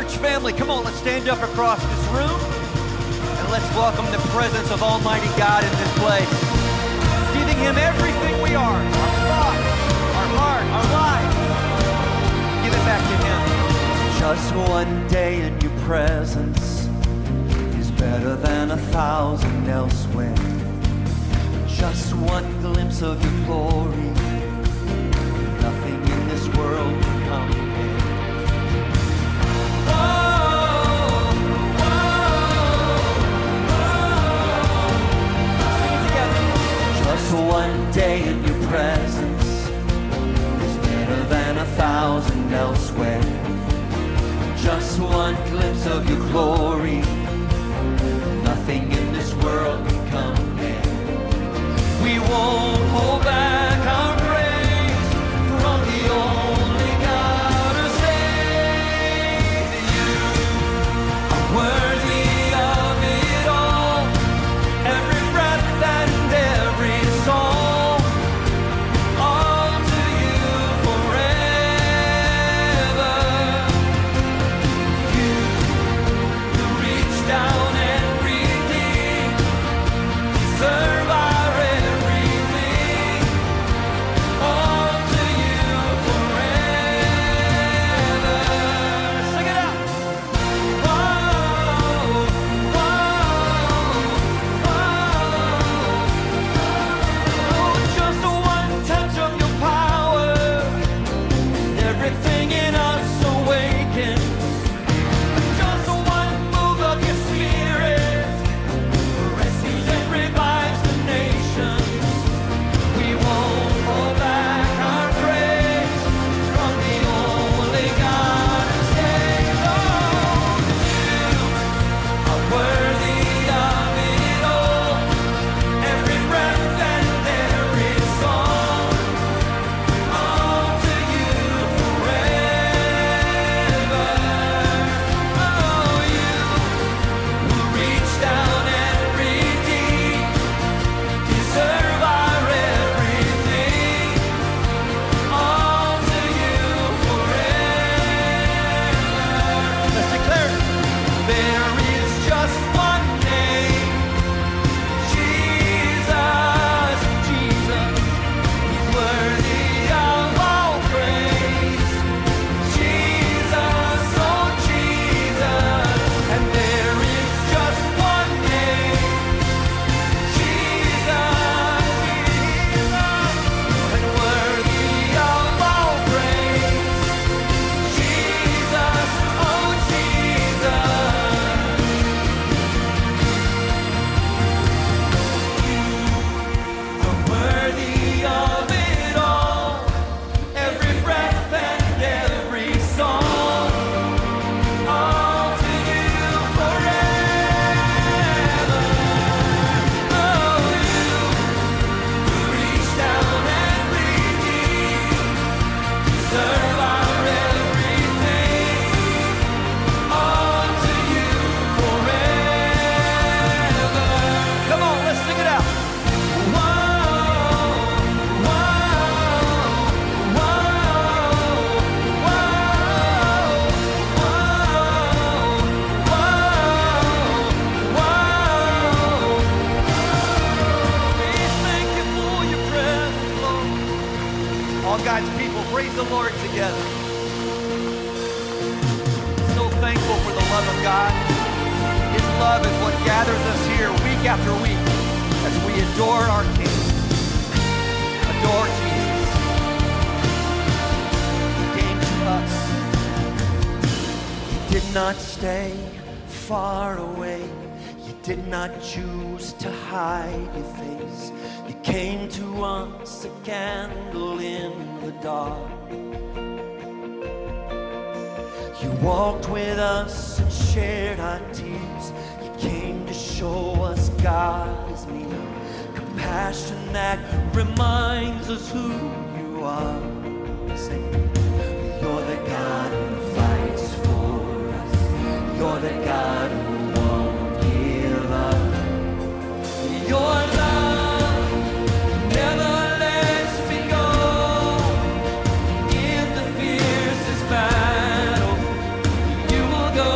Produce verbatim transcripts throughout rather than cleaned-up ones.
Church family, come on, let's stand up across this room and let's welcome the presence of Almighty God in this place. Giving Him everything we are, our thoughts, our heart, our lives. Give it back to Him. Just one day in your presence is better than a thousand elsewhere. Just one glimpse of your glory, nothing in this world can compare. Whoa, whoa, whoa. Sing it together. Just one day in your presence is better than a thousand elsewhere. Just one glimpse of your glory, nothing in this world can compare. We won't hold back our praise from the only God who saved you. I'm worthy of it all, every breath and every song, all to you forever. You who reached down and redeemed, deserve our choose to hide your face. You came to us a candle in the dark. You walked with us and shared our tears. You came to show us God is near. Compassion that reminds us who you are. Sing. You're the God who fights for us. You're the God who your love never lets me go. In the fiercest battle, you will go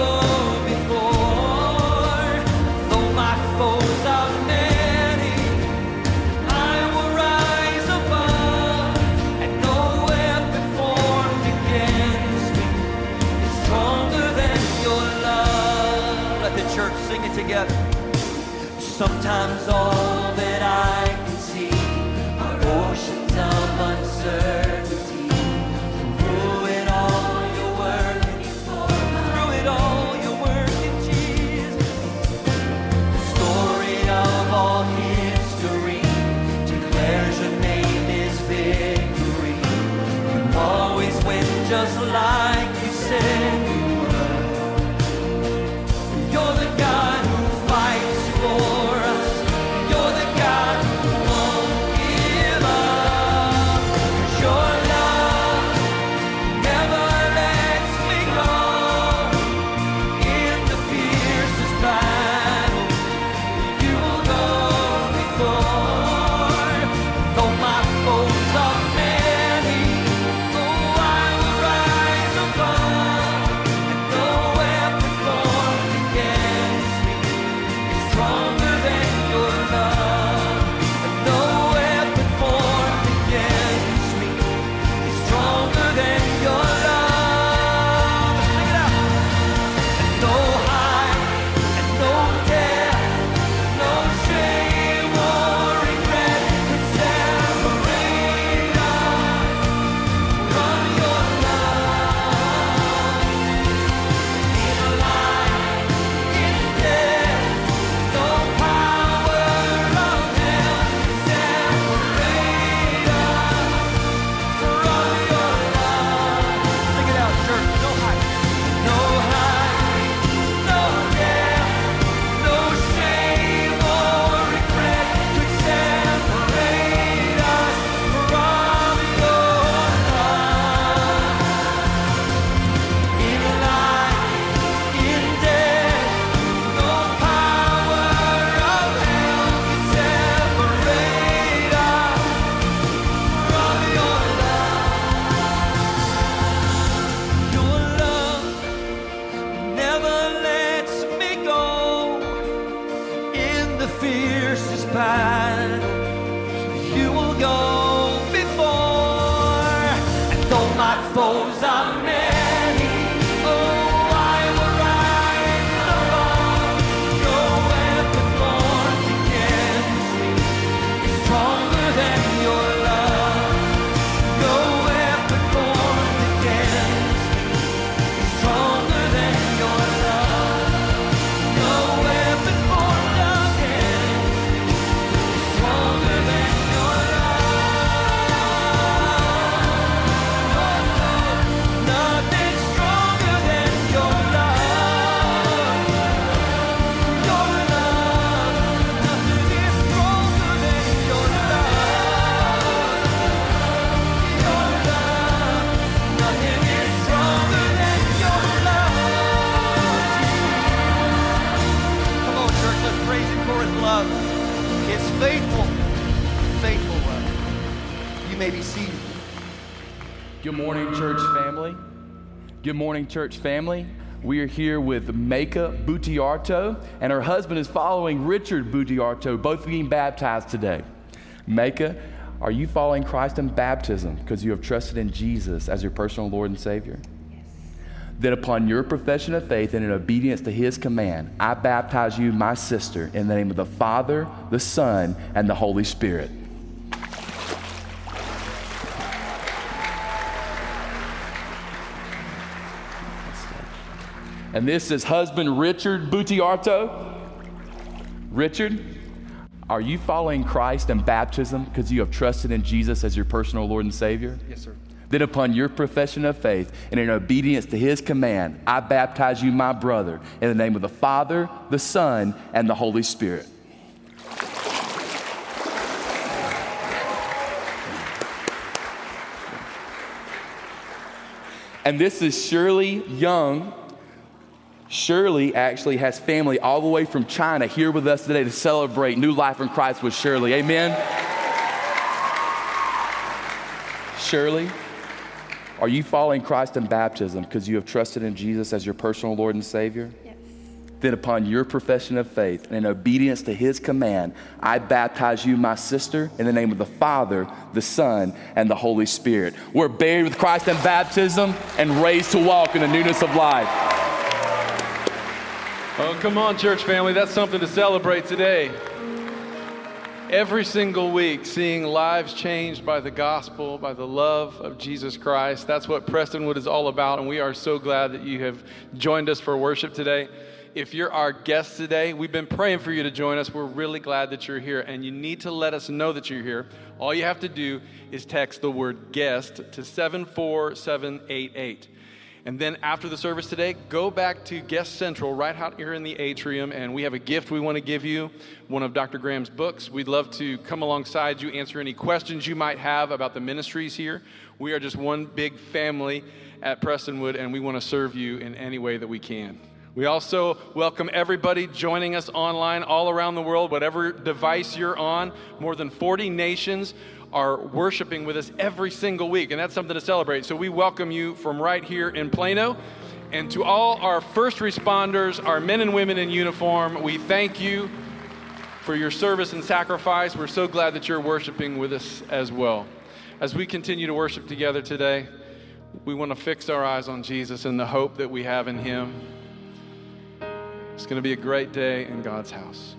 it together. Sometimes all that I can see are oceans of uncertainty. Through it all, you're working for my Through it all, you're working, Jesus. The story of all history declares your name is victory. You always win just like you said you would. You're the God who fights for us. You're the God who won't give up. 'Cause your love never lets me go. In the fiercest battle, you will go before. Though my foes are many, oh, I will rise above. And no weapon formed against me is stronger than your love. And no weapon formed against me is stronger than your love. Sing it out. And no height and no depth, no shame or regret could separate us from your love. In life, in death, no power of hell can separate us from your love. Sing it out, church. No height, no height, no depth, no shame or regret could separate us from your love. In life, in death, no power of hell can separate us from your love. Your love never lets me go. In the fiercest battle, you will go before. And though my foes are many, oh, I will rise above. No weapon formed against me is stronger than your love. No weapon formed against me is stronger than your love. No weapon formed against me is stronger than your love. Nothing stronger than your love. Your love. Nothing is stronger than your love. Your love. Nothing is stronger than your love. Come on, church, let's praise him for his love. It's faithful, faithful love. You may be seated. Good morning, church family. Good morning, church family. We are here with Mecca Butiarto, and her husband is following Richard Butiarto, both being baptized today. Mecca, are you following Christ in baptism because you have trusted in Jesus as your personal Lord and Savior? Yes. Then upon your profession of faith and in obedience to his command, I baptize you, my sister, in the name of the Father, the Son, and the Holy Spirit. And this is husband Richard Butiarto. Richard, are you following Christ in baptism because you have trusted in Jesus as your personal Lord and Savior? Yes, sir. Then upon your profession of faith and in obedience to his command, I baptize you, my brother, in the name of the Father, the Son, and the Holy Spirit. And this is Shirley Young. Shirley actually has family all the way from China here with us today to celebrate New Life in Christ with Shirley. Amen? Shirley, are you following Christ in baptism because you have trusted in Jesus as your personal Lord and Savior? Yes. Then upon your profession of faith and in obedience to his command, I baptize you, my sister, in the name of the Father, the Son, and the Holy Spirit. We're buried with Christ in baptism and raised to walk in the newness of life. Oh, come on, church family. That's something to celebrate today. Every single week, seeing lives changed by the gospel, by the love of Jesus Christ. That's what Prestonwood is all about, and we are so glad that you have joined us for worship today. If you're our guest today, we've been praying for you to join us. We're really glad that you're here, and you need to let us know that you're here. All you have to do is text the word guest to seven four seven eight eight. And then after the service today, go back to Guest Central right out here in the atrium, and we have a gift we want to give you, one of Doctor Graham's books. We'd love to come alongside you, answer any questions you might have about the ministries here. We are just one big family at Prestonwood, and we want to serve you in any way that we can. We also welcome everybody joining us online all around the world, whatever device you're on. More than forty nations are worshiping with us every single week, and that's something to celebrate. So we welcome you from right here in Plano. And to all our first responders, our men and women in uniform, we thank you for your service and sacrifice. We're so glad that you're worshiping with us as well. As we continue to worship together today, we want to fix our eyes on Jesus and the hope that we have in him. It's going to be a great day in God's house.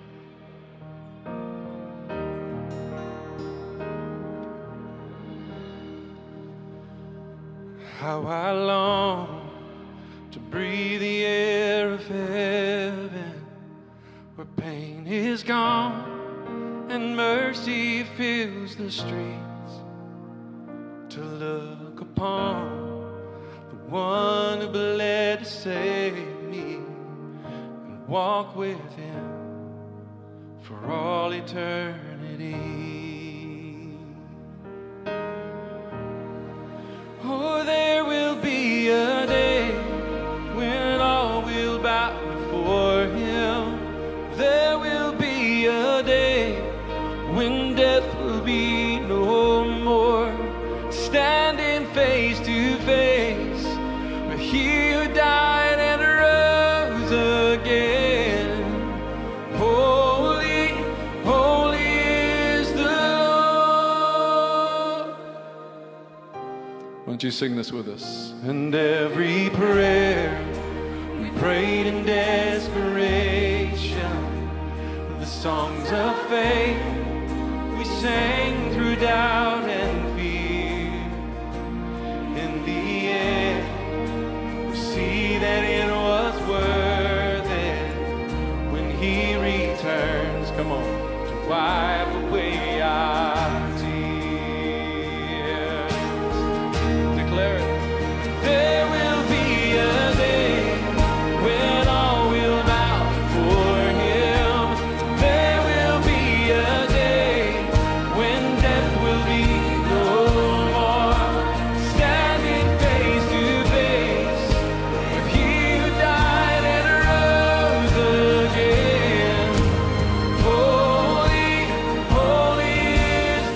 How I long to breathe the air of heaven, where pain is gone and mercy fills the streets, to look upon the one who bled to save me and walk with him for all eternity. Oh, there will be a day when all will bow before him. There will be a day when death will be no more. Standing face to face with he who died and rose again. Holy, holy is the Lord. Won't you sing this with us? And every prayer we prayed in desperation, the songs of faith we sang through doubt and fear, in the end we see that it was worth it when he returns. Come on, to wipe away our tears. Declare it. There will be a day when all will bow before him. There will be a day when death will be no more. Standing face to face with he who died and rose again. Holy, holy is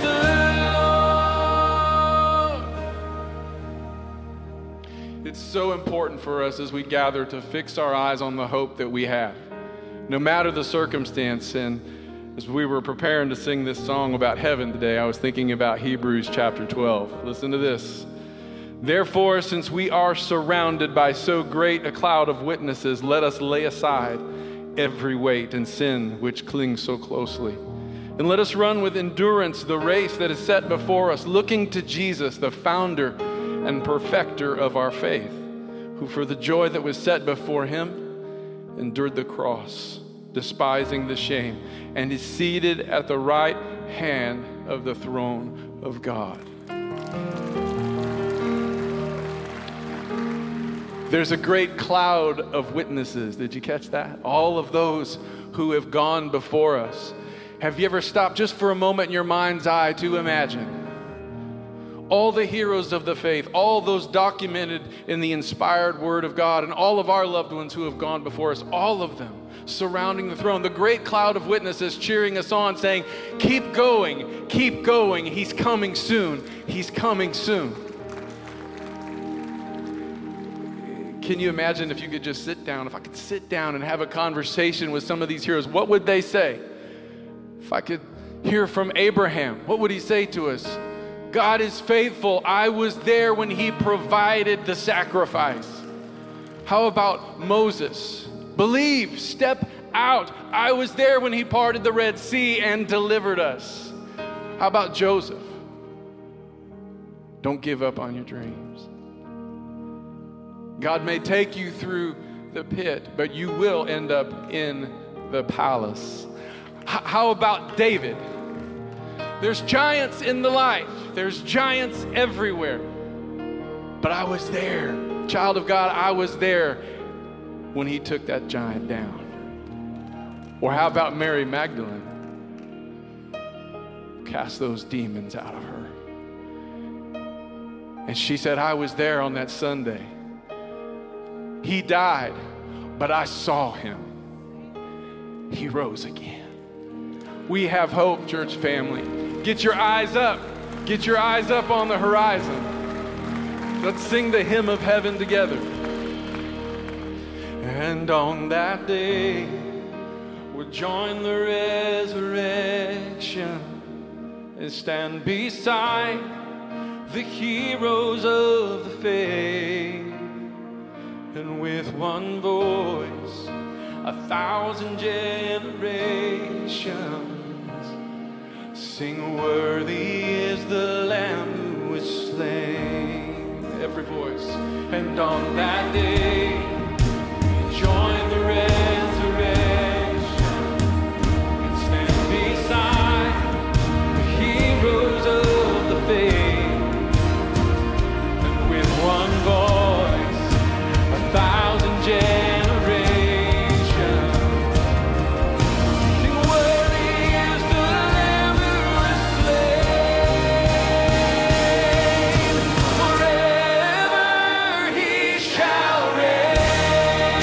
the Lord. It's so important for us as we gather to fix our eyes on the hope that we have, no matter the circumstance. And as we were preparing to sing this song about heaven today, I was thinking about Hebrews chapter twelve. Listen to this. Therefore, since we are surrounded by so great a cloud of witnesses, let us lay aside every weight and sin which clings so closely. And let us run with endurance the race that is set before us, looking to Jesus, the founder and perfecter of our faith, who for the joy that was set before him endured the cross, despising the shame, and is seated at the right hand of the throne of God. There's a great cloud of witnesses. Did you catch that? All of those who have gone before us. Have you ever stopped just for a moment in your mind's eye to imagine all the heroes of the faith, all those documented in the inspired word of God, and all of our loved ones who have gone before us, all of them surrounding the throne, the great cloud of witnesses cheering us on, saying, keep going, keep going, he's coming soon, he's coming soon. Can you imagine if you could just sit down, if I could sit down and have a conversation with some of these heroes, what would they say? If I could hear from Abraham, what would he say to us? God is faithful. I was there when he provided the sacrifice. How about Moses? Believe, step out. I was there when he parted the Red Sea and delivered us. How about Joseph? Don't give up on your dreams. God may take you through the pit, but you will end up in the palace. H- how about David? There's giants in the life. There's giants everywhere. But I was there. Child of God, I was there when he took that giant down. Or how about Mary Magdalene? Cast those demons out of her. And she said, I was there on that Sunday. He died, but I saw him. He rose again. We have hope, church family. Get your eyes up. Get your eyes up on the horizon. Let's sing the hymn of heaven together. And on that day, we'll join the resurrection and stand beside the heroes of the faith. And with one voice, a thousand generations sing, worthy is the Lamb who was slain. Every voice. And on that day, join the resurrection and stand beside the heroes of the faith. And with one voice, a thousand generations sing, worthy is the Lamb who was slain. Forever he shall reign.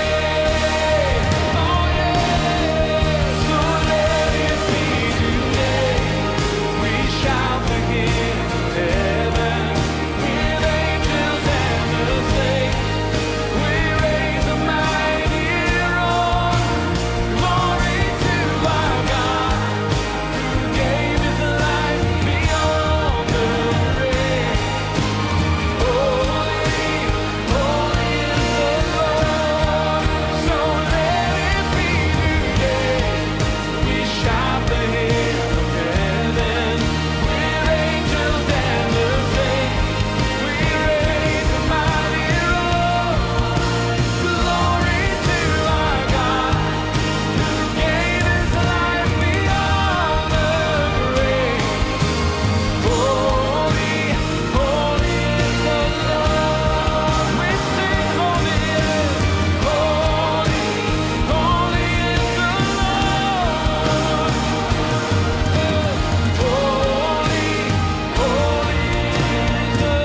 Oh yeah, so let it be today. We shout the hymn of heaven with angels and the saints. We raise a mighty roar, glory to our God, who gave his life beyond the grave. Holy, holy is the Lord, so let it be today. We shout the hymn of heaven with angels and the saints. We raise a mighty roar, glory to our God, who gave his life beyond the grave. Holy, holy is the Lord. We sing holy is, holy, holy is the Lord. Holy, holy is the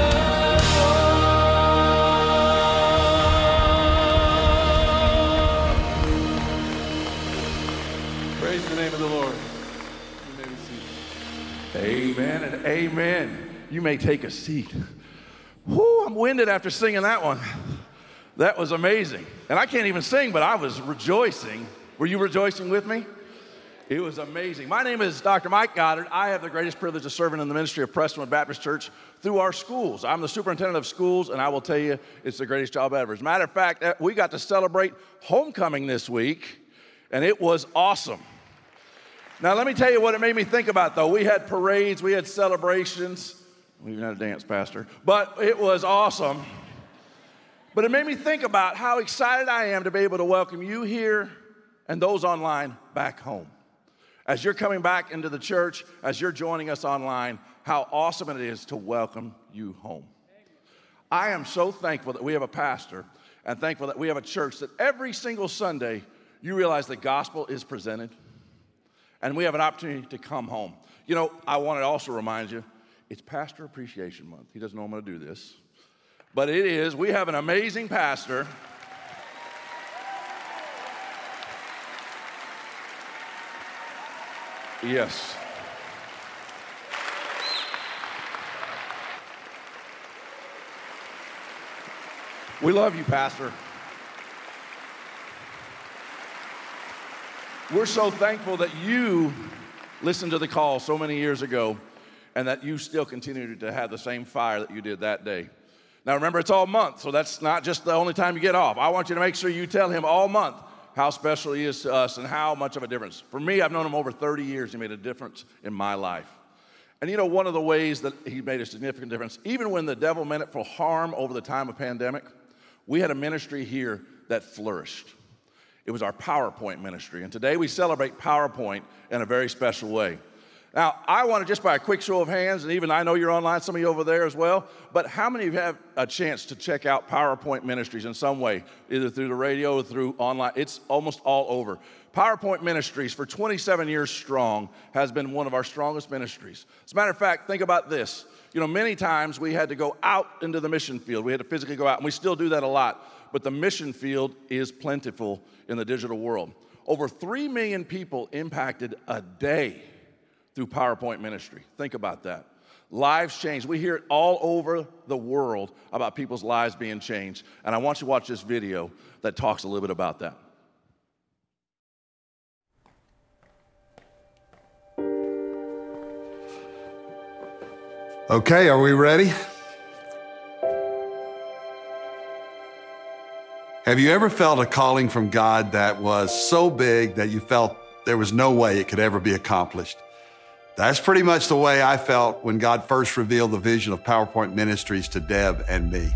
Lord. Praise the name of the Lord. You may be seated. Amen and amen. You may take a seat. Whoo, I'm winded after singing that one. That was amazing. And I can't even sing, but I was rejoicing. Were you rejoicing with me? It was amazing. My name is Doctor Mike Goddard. I have the greatest privilege of serving in the ministry of Prestonwood Baptist Church through our schools. I'm the superintendent of schools, and I will tell you, it's the greatest job ever. As a matter of fact, we got to celebrate homecoming this week, and it was awesome. Now, let me tell you what it made me think about, though. We had parades, we had celebrations. We even had a dance, Pastor. But it was awesome. But it made me think about how excited I am to be able to welcome you here and those online back home. As you're coming back into the church, as you're joining us online, how awesome it is to welcome you home. I am so thankful that we have a pastor and thankful that we have a church that every single Sunday you realize the gospel is presented and we have an opportunity to come home. You know, I want to also remind you, it's Pastor Appreciation Month. He doesn't know I'm going to do this, but it is. We have an amazing pastor. Yes. We love you, Pastor. We're so thankful that you listened to the call so many years ago and that you still continue to have the same fire that you did that day. Now remember, it's all month, so that's not just the only time you get off. I want you to make sure you tell him all month how special he is to us and how much of a difference. For me, I've known him over thirty years. He made a difference in my life. And you know, one of the ways that he made a significant difference, even when the devil meant it for harm over the time of pandemic, we had a ministry here that flourished. It was our PowerPoint ministry. And today we celebrate PowerPoint in a very special way. Now, I want to just by a quick show of hands, and even I know you're online, some of you over there as well, but how many of you have a chance to check out PowerPoint Ministries in some way, either through the radio or through online? It's almost all over. PowerPoint Ministries, for twenty-seven years strong, has been one of our strongest ministries. As a matter of fact, think about this. You know, many times we had to go out into the mission field. We had to physically go out, and we still do that a lot. But the mission field is plentiful in the digital world. Over three million people impacted a day through PowerPoint ministry. Think about that. Lives changed. We hear it all over the world about people's lives being changed. And I want you to watch this video that talks a little bit about that. Okay, are we ready? Have you ever felt a calling from God that was so big that you felt there was no way it could ever be accomplished? That's pretty much the way I felt when God first revealed the vision of PowerPoint Ministries to Deb and me.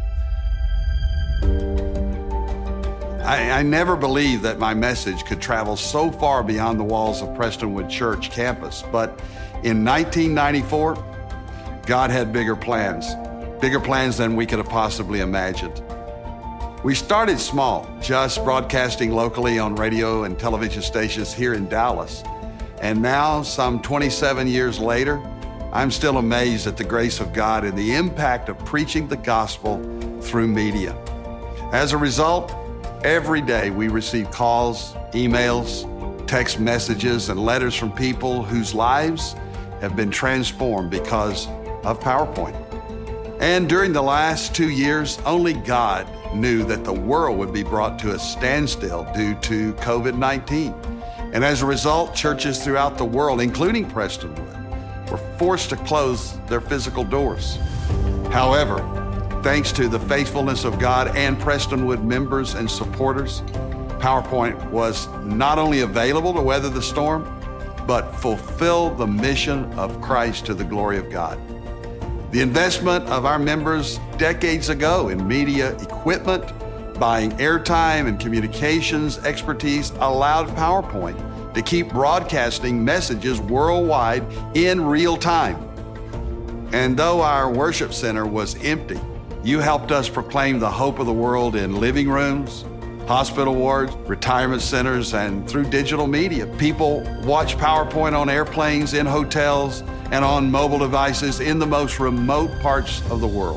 I, I never believed that my message could travel so far beyond the walls of Prestonwood Church campus, but in nineteen ninety-four, God had bigger plans, bigger plans than we could have possibly imagined. We started small, just broadcasting locally on radio and television stations here in Dallas. And now, some twenty-seven years later, I'm still amazed at the grace of God and the impact of preaching the gospel through media. As a result, every day we receive calls, emails, text messages, and letters from people whose lives have been transformed because of PowerPoint. And during the last two years, only God knew that the world would be brought to a standstill due to covid nineteen. And as a result, churches throughout the world, including Prestonwood, were forced to close their physical doors. However, thanks to the faithfulness of God and Prestonwood members and supporters, PowerPoint was not only available to weather the storm, but fulfill the mission of Christ to the glory of God. The investment of our members decades ago in media equipment, buying airtime and communications expertise allowed PowerPoint to keep broadcasting messages worldwide in real time. And though our worship center was empty, you helped us proclaim the hope of the world in living rooms, hospital wards, retirement centers, and through digital media. People watch PowerPoint on airplanes, in hotels, and on mobile devices in the most remote parts of the world.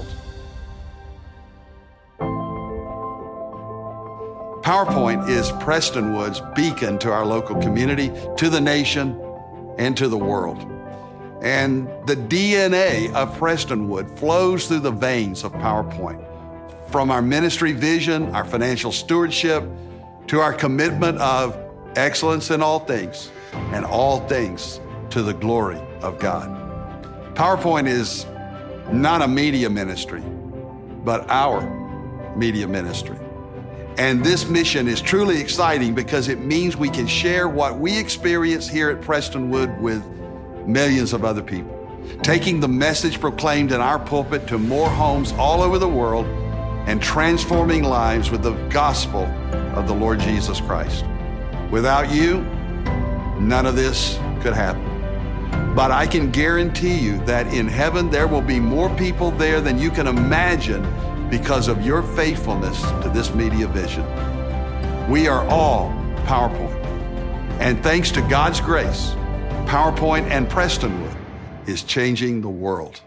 PowerPoint is Prestonwood's beacon to our local community, to the nation, and to the world. And the D N A of Prestonwood flows through the veins of PowerPoint. From our ministry vision, our financial stewardship, to our commitment of excellence in all things, and all things to the glory of God. PowerPoint is not a media ministry, but our media ministry. And this mission is truly exciting because it means we can share what we experience here at Prestonwood with millions of other people, taking the message proclaimed in our pulpit to more homes all over the world and transforming lives with the gospel of the Lord Jesus Christ. Without you, none of this could happen. But I can guarantee you that in heaven there will be more people there than you can imagine because of your faithfulness to this media vision. We are all PowerPoint. And thanks to God's grace, PowerPoint and Prestonwood is changing the world.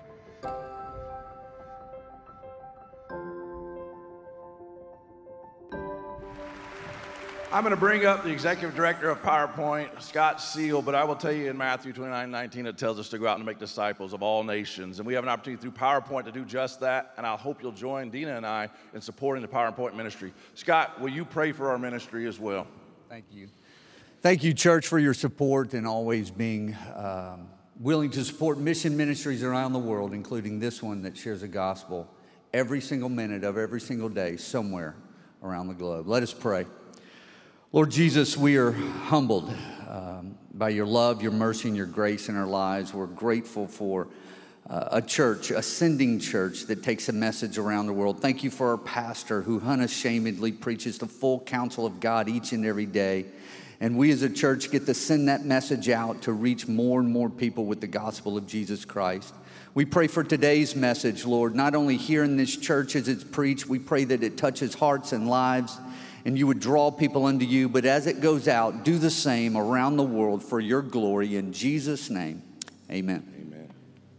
I'm going to bring up the executive director of PowerPoint, Scott Seal, but I will tell you in Matthew twenty-nine nineteen, it tells us to go out and make disciples of all nations. And we have an opportunity through PowerPoint to do just that, and I hope you'll join Dina and I in supporting the PowerPoint ministry. Scott, will you pray for our ministry as well? Thank you. Thank you, church, for your support and always being um, willing to support mission ministries around the world, including this one that shares the gospel every single minute of every single day somewhere around the globe. Let us pray. Lord Jesus, we are humbled um, by your love, your mercy, and your grace in our lives. We're grateful for uh, a church, a sending church that takes a message around the world. Thank you for our pastor who unashamedly preaches the full counsel of God each and every day. And we as a church get to send that message out to reach more and more people with the gospel of Jesus Christ. We pray for today's message, Lord, not only here in this church as it's preached, we pray that it touches hearts and lives and you would draw people unto you. But as it goes out, do the same around the world for your glory. In Jesus' name, amen. Amen.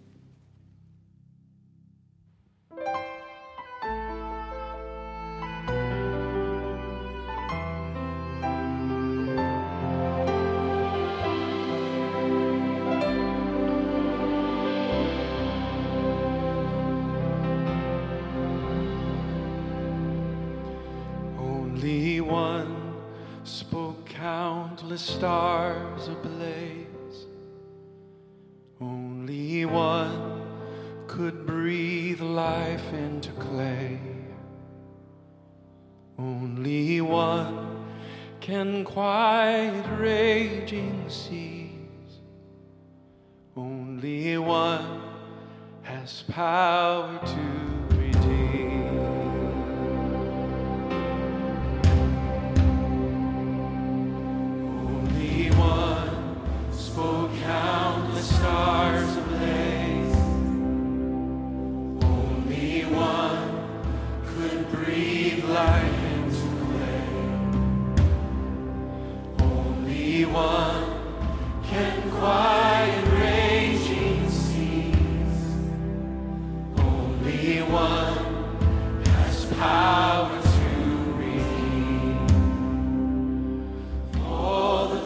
Only one spoke countless stars ablaze. Only one could breathe life into clay. Only one can quiet raging seas. Only one has power to redeem. Spoke countless stars ablaze. Only one could breathe life into clay. Only one can quiet raging seas. Only one has power to redeem. All the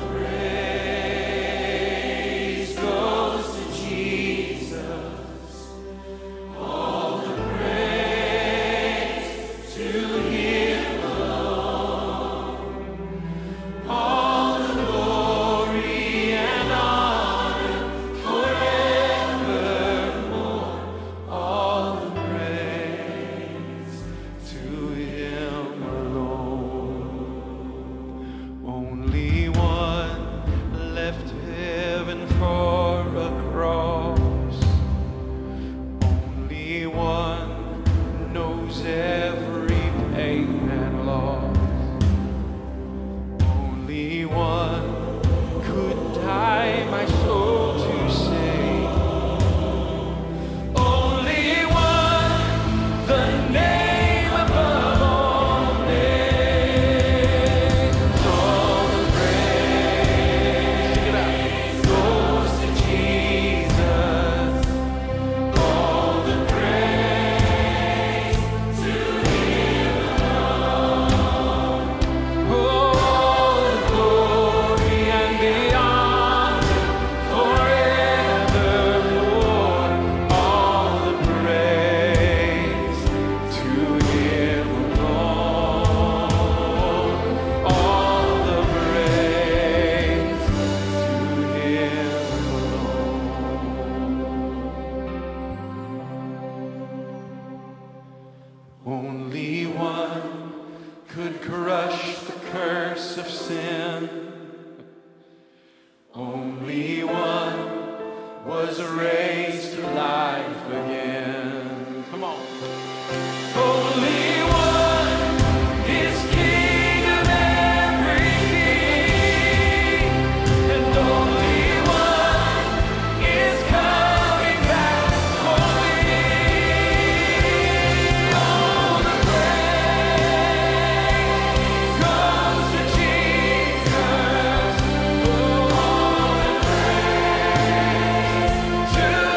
to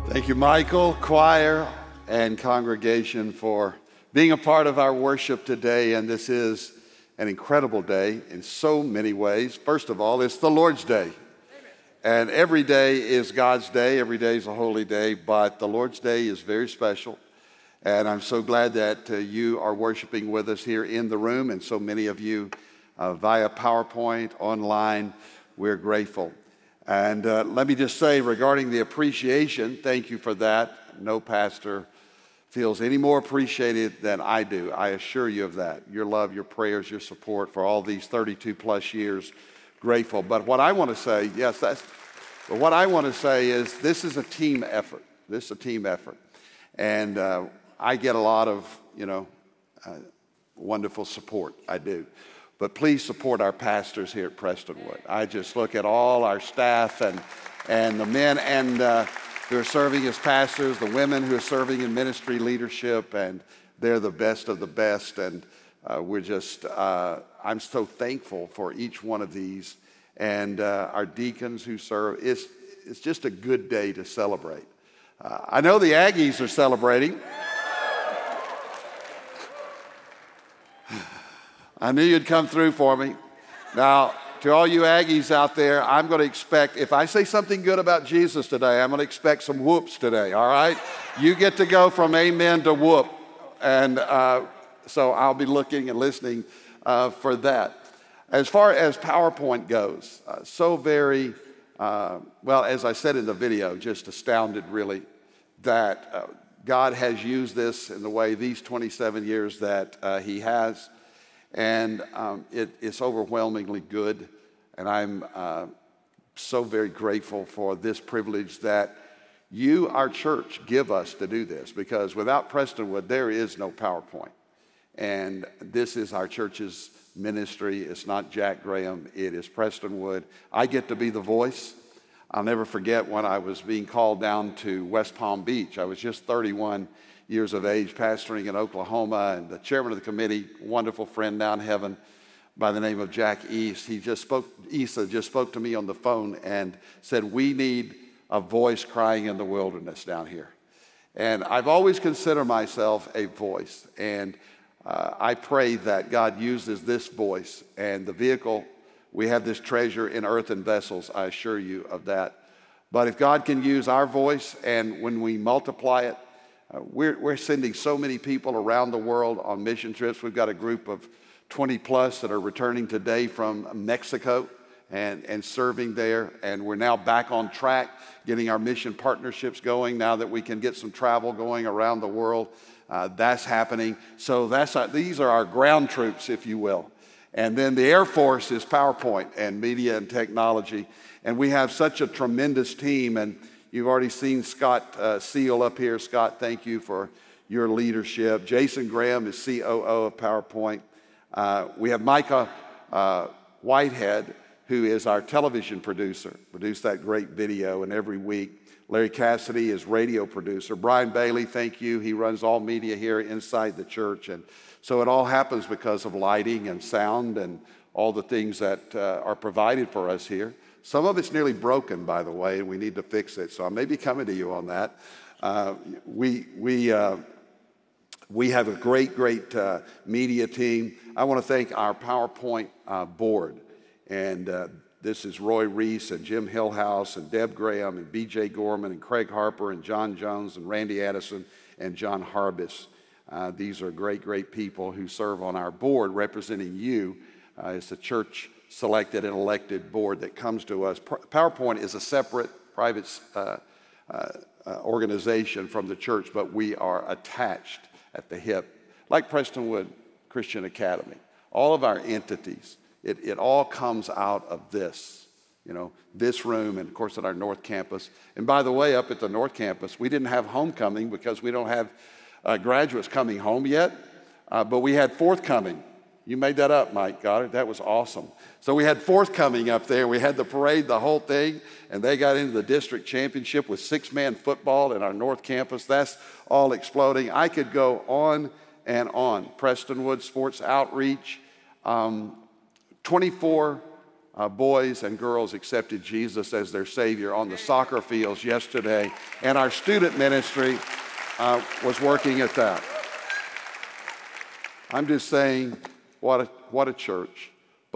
Thank you, Michael, choir, and congregation for being a part of our worship today. And this is an incredible day in so many ways. First of all, it's the Lord's Day. And every day is God's day. Every day is a holy day. But the Lord's Day is very special. And I'm so glad that uh, you are worshiping with us here in the room. And so many of you uh, via PowerPoint, online, we're grateful. And uh, let me just say regarding the appreciation, thank you for that. No pastor feels any more appreciated than I do. I assure you of that. Your love, your prayers, your support for all these thirty-two plus years, grateful. But what I want to say, yes, that's, but what I want to say is this is a team effort. This is a team effort. And uh, I get a lot of, you know, uh, wonderful support. I do. But please support our pastors here at Prestonwood. I just look at all our staff and and the men and uh, who are serving as pastors, the women who are serving in ministry leadership, and they're the best of the best. And uh, we're just, uh, I'm so thankful for each one of these. And uh, our deacons who serve, it's, it's just a good day to celebrate. Uh, I know the Aggies are celebrating. I knew you'd come through for me. Now, to all you Aggies out there, I'm going to expect, if I say something good about Jesus today, I'm going to expect some whoops today, all right? You get to go from amen to whoop. And uh, so I'll be looking and listening uh, for that. As far as PowerPoint goes, uh, so very, uh, well, as I said in the video, just astounded really that uh, God has used this in the way these twenty-seven years that uh, he has. And um, it, it's overwhelmingly good. And I'm uh, so very grateful for this privilege that you, our church, give us to do this. Because without Prestonwood, there is no PowerPoint. And this is our church's ministry. It's not Jack Graham. It is Prestonwood. I get to be the voice. I'll never forget when I was being called down to West Palm Beach. I was just thirty-one years of age, pastoring in Oklahoma, and the chairman of the committee, wonderful friend down in heaven by the name of Jack East, he just spoke, Issa just spoke to me on the phone and said, we need a voice crying in the wilderness down here. And I've always considered myself a voice, and uh, I pray that God uses this voice and the vehicle. We have this treasure in earthen vessels, I assure you of that. But if God can use our voice, and when we multiply it, Uh, we're, we're sending so many people around the world on mission trips. We've got a group of twenty plus that are returning today from Mexico and, and serving there. And we're now back on track, getting our mission partnerships going now that we can get some travel going around the world. Uh, that's happening. So that's our, these are our ground troops, if you will. And then the Air Force is PowerPoint and media and technology. And we have such a tremendous team. And you've already seen Scott uh, Seal up here. Scott, thank you for your leadership. Jason Graham is C O O of PowerPoint. Uh, we have Micah uh, Whitehead, who is our television producer, produced that great video, and every week. Larry Cassidy is radio producer. Brian Bailey, thank you. He runs all media here inside the church. And so it all happens because of lighting and sound and all the things that uh, are provided for us here. Some of it's nearly broken, by the way, and we need to fix it. So I may be coming to you on that. Uh, we we uh, we have a great, great uh, media team. I want to thank our PowerPoint uh, board. And uh, this is Roy Reese and Jim Hillhouse and Deb Graham and B J Gorman and Craig Harper and John Jones and Randy Addison and John Harbis. Uh, these are great, great people who serve on our board representing you. Uh, it's a church selected and elected board that comes to us. PowerPoint is a separate private uh, uh, uh, organization from the church, but we are attached at the hip, like Prestonwood Christian Academy. All of our entities, it, it all comes out of this, you know, this room, and of course at our North Campus. And by the way, up at the North Campus, we didn't have homecoming because we don't have uh, graduates coming home yet, uh, but we had forthcoming. You made that up, Mike Goddard. That was awesome. So we had forthcoming up there. We had the parade, the whole thing, and they got into the district championship with six-man football at our North Campus. That's all exploding. I could go on and on. Prestonwood Sports Outreach, um, twenty-four uh, boys and girls accepted Jesus as their Savior on the soccer fields yesterday, and our student ministry uh, was working at that. I'm just saying, what a, what a church,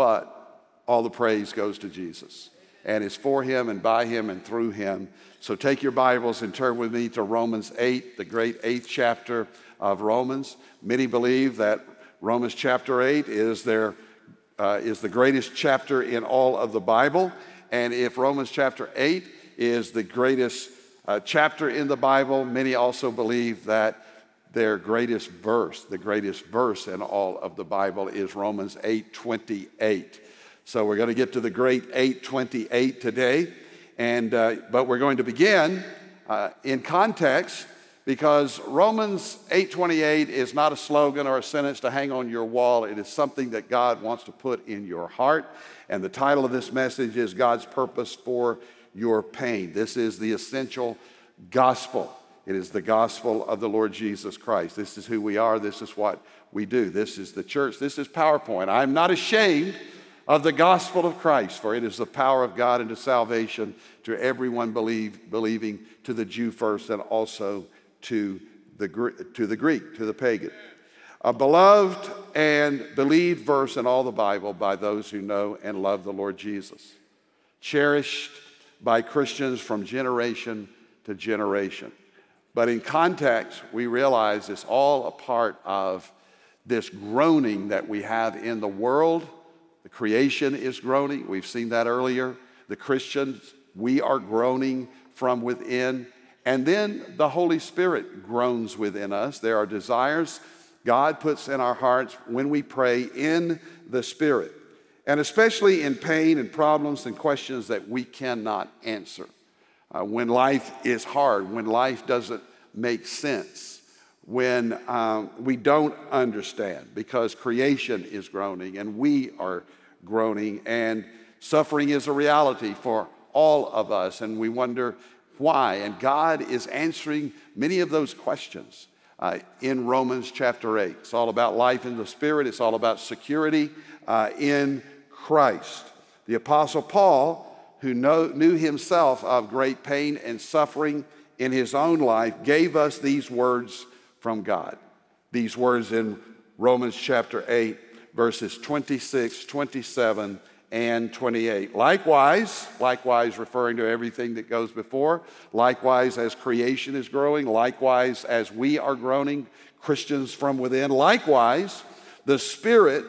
but all the praise goes to Jesus. And it's for him and by him and through him. So take your Bibles and turn with me to Romans eight, the great eighth chapter of Romans. Many believe that Romans chapter eight is, their, uh, is the greatest chapter in all of the Bible. And if Romans chapter eight is the greatest uh, chapter in the Bible, many also believe that their greatest verse, the greatest verse in all of the Bible is Romans eight twenty-eight. So we're going to get to the great eight twenty-eight today, and uh, but we're going to begin uh, in context, because Romans eight twenty-eight is not a slogan or a sentence to hang on your wall. It is something that God wants to put in your heart, and the title of this message is God's Purpose for Your Pain. This is the essential gospel. It is the gospel of the Lord Jesus Christ. This is who we are. This is what we do. This is the church. This is PowerPoint. I'm not ashamed of the gospel of Christ, for it is the power of God unto salvation to everyone believe, believing, to the Jew first and also to the, to the Greek, to the pagan. A beloved and believed verse in all the Bible by those who know and love the Lord Jesus. Cherished by Christians from generation to generation. But in context, we realize it's all a part of this groaning that we have in the world. The creation is groaning. We've seen that earlier. The Christians, we are groaning from within. And then the Holy Spirit groans within us. There are desires God puts in our hearts when we pray in the Spirit. And especially in pain and problems and questions that we cannot answer. Uh, when life is hard, when life doesn't make sense, when um, we don't understand, because creation is groaning and we are groaning, and suffering is a reality for all of us, and we wonder why. And God is answering many of those questions uh, in Romans chapter eight. It's all about life in the Spirit. It's all about security uh, in Christ. The Apostle Paul, who know, knew himself of great pain and suffering in his own life, gave us these words from God. These words in Romans chapter eight, verses twenty-six, twenty-seven, and twenty-eight. Likewise, likewise referring to everything that goes before, likewise as creation is growing, likewise as we are groaning, Christians from within, likewise the Spirit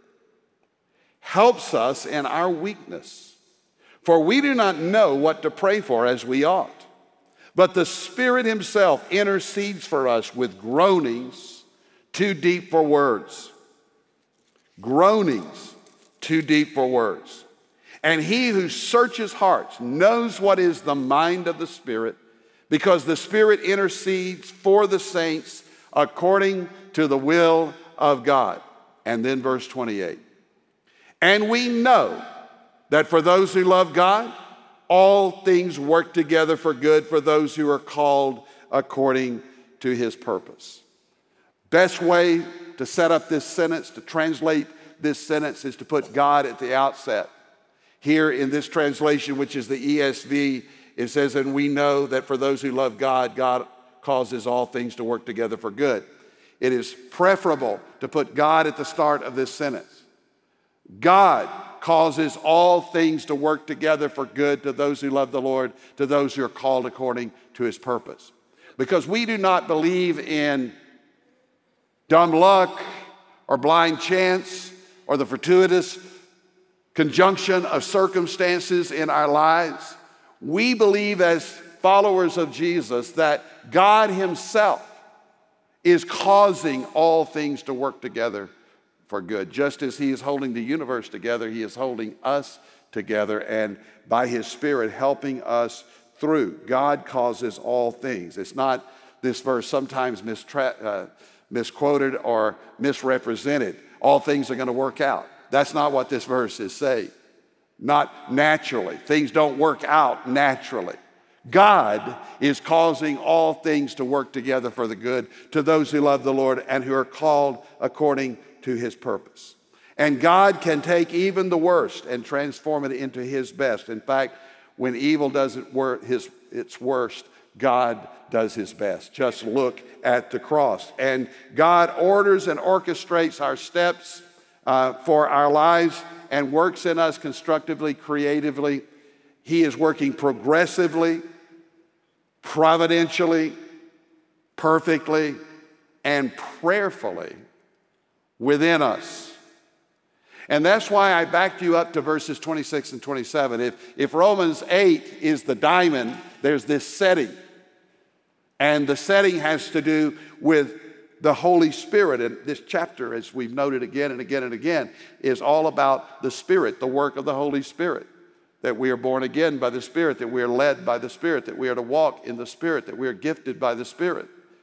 helps us in our weakness. For we do not know what to pray for as we ought. But the Spirit himself intercedes for us with groanings too deep for words. Groanings too deep for words. And he who searches hearts knows what is the mind of the Spirit, because the Spirit intercedes for the saints according to the will of God. And then verse twenty-eight. And we know that for those who love God, all things work together for good for those who are called according to his purpose. Best way to set up this sentence, to translate this sentence, is to put God at the outset. Here in this translation, which is the E S V, it says, and we know that for those who love God, God causes all things to work together for good. It is preferable to put God at the start of this sentence. God causes all things to work together for good to those who love the Lord, to those who are called according to his purpose. Because we do not believe in dumb luck or blind chance or the fortuitous conjunction of circumstances in our lives. We believe as followers of Jesus that God himself is causing all things to work together for good. Just as he is holding the universe together, he is holding us together, and by his Spirit helping us through. God causes all things. It's not this verse sometimes mistra- uh, misquoted or misrepresented. All things are going to work out. That's not what this verse is saying. Not naturally. Things don't work out naturally. God is causing all things to work together for the good to those who love the Lord and who are called according to his purpose. And God can take even the worst and transform it into his best. In fact, when evil does it wor- his, its worst, God does his best. Just look at the cross. And God orders and orchestrates our steps uh, for our lives and works in us constructively, creatively. He is working progressively, providentially, perfectly, and prayerfully within us. And that's why I backed you up to verses twenty-six and twenty-seven. If, if Romans eight is the diamond, there's this setting. And the setting has to do with the Holy Spirit. And this chapter, as we've noted again and again and again, is all about the Spirit, the work of the Holy Spirit. That we are born again by the Spirit, that we are led by the Spirit, that we are to walk in the Spirit, that we are gifted by the Spirit.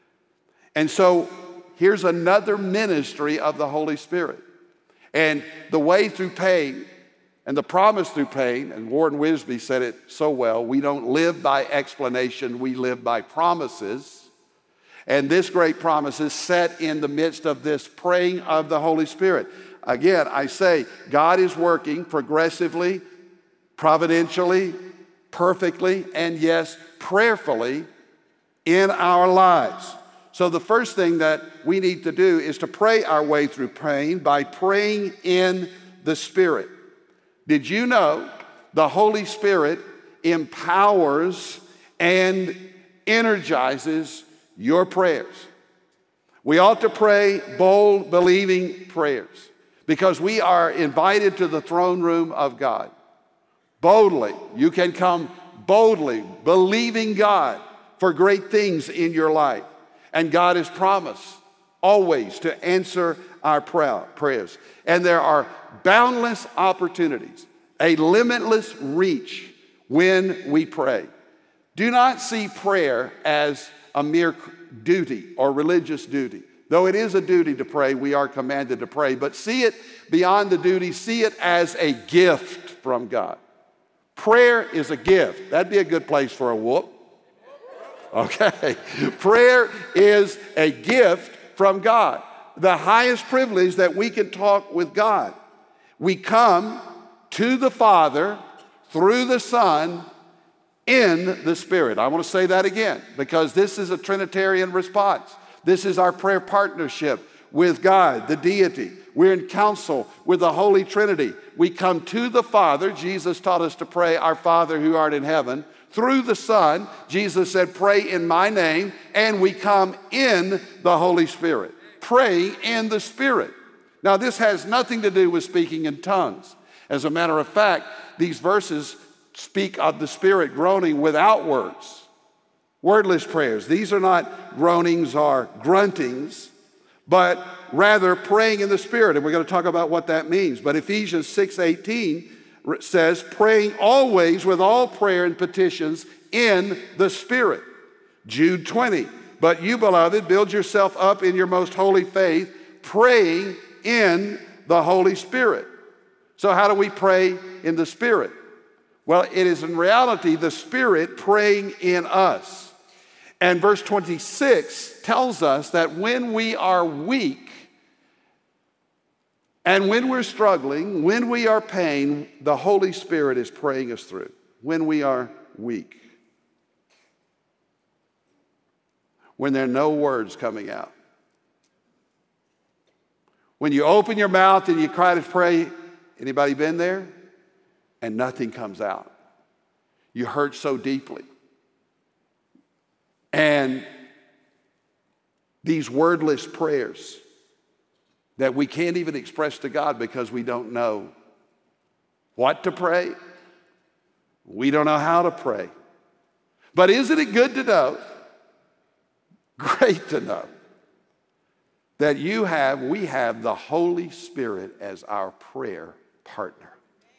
And so here's another ministry of the Holy Spirit. And the way through pain and the promise through pain, and Warren Wisby said it so well, we don't live by explanation, we live by promises. And this great promise is set in the midst of this praying of the Holy Spirit. Again, I say, God is working progressively, providentially, perfectly, and yes, prayerfully in our lives. So the first thing that we need to do is to pray our way through pain by praying in the Spirit. Did you know the Holy Spirit empowers and energizes your prayers? We ought to pray bold, believing prayers because we are invited to the throne room of God. Boldly, you can come boldly, believing God for great things in your life. And God has promised always to answer our prayers. And there are boundless opportunities, a limitless reach when we pray. Do not see prayer as a mere duty or religious duty. Though it is a duty to pray, we are commanded to pray. But see it beyond the duty, see it as a gift from God. Prayer is a gift. That'd be a good place for a whoop. Okay, prayer is a gift from God, the highest privilege that we can talk with God. We come to the Father through the Son in the Spirit. I want to say that again because this is a Trinitarian response. This is our prayer partnership with God, the deity. We're in counsel with the Holy Trinity. We come to the Father. Jesus taught us to pray, our Father who art in heaven. Through the Son, Jesus said, pray in my name, and we come in the Holy Spirit. Pray in the Spirit. Now, this has nothing to do with speaking in tongues. As a matter of fact, these verses speak of the Spirit groaning without words. Wordless prayers. These are not groanings or gruntings, but rather praying in the Spirit. And we're going to talk about what that means. But Ephesians six eighteen says, praying always with all prayer and petitions in the Spirit. Jude twenty, but you, beloved, build yourself up in your most holy faith, praying in the Holy Spirit. So how do we pray in the Spirit? Well, it is in reality the Spirit praying in us. And verse twenty-six tells us that when we are weak, and when we're struggling, when we are pain, the Holy Spirit is praying us through. When we are weak. When there are no words coming out. When you open your mouth and you cry to pray, anybody been there? And nothing comes out. You hurt so deeply. And these wordless prayers that we can't even express to God because we don't know what to pray. We don't know how to pray. But isn't it good to know, great to know, that you have, we have the Holy Spirit as our prayer partner.